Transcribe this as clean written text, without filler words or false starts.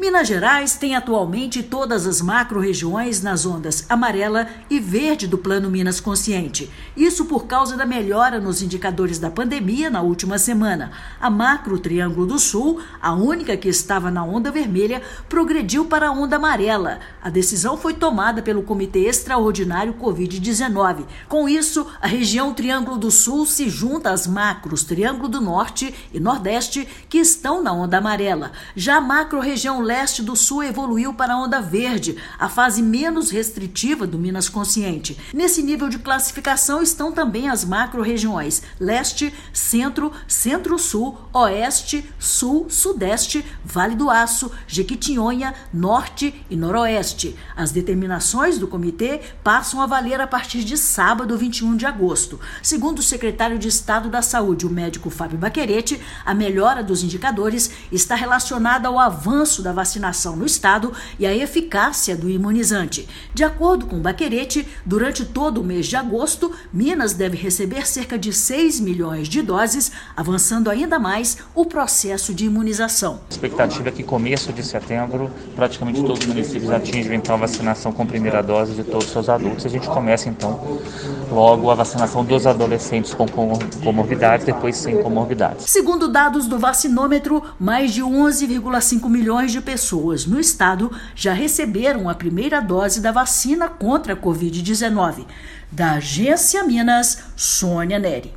Minas Gerais tem atualmente todas as macro-regiões nas ondas amarela e verde do Plano Minas Consciente. Isso por causa da melhora nos indicadores da pandemia na última semana. A macro Triângulo do Sul, a única que estava na onda vermelha, progrediu para a onda amarela. A decisão foi tomada pelo Comitê Extraordinário Covid-19. Com isso, a região Triângulo do Sul se junta às macros Triângulo do Norte e Nordeste, que estão na onda amarela. Já a macro-região Leste do Sul evoluiu para a onda verde, a fase menos restritiva do Minas Consciente. Nesse nível de classificação estão também as macro-regiões Leste, Centro, Centro-Sul, Oeste, Sul, Sudeste, Vale do Aço, Jequitinhonha, Norte e Noroeste. As determinações do comitê passam a valer a partir de sábado, 21 de agosto. Segundo o secretário de Estado da Saúde, o médico Fábio Baquerete, a melhora dos indicadores está relacionada ao avanço da vacinação no estado e a eficácia do imunizante. De acordo com Baquerete, durante todo o mês de agosto, Minas deve receber cerca de 6 milhões de doses, avançando ainda mais o processo de imunização. A expectativa é que começo de setembro, praticamente todos os municípios atingem então a vacinação com primeira dose de todos os seus adultos. A gente começa então logo a vacinação dos adolescentes com comorbidades, depois sem comorbidades. Segundo dados do vacinômetro, mais de 11,5 milhões de pessoas no estado já receberam a primeira dose da vacina contra a Covid-19. Da Agência Minas, Sônia Neri.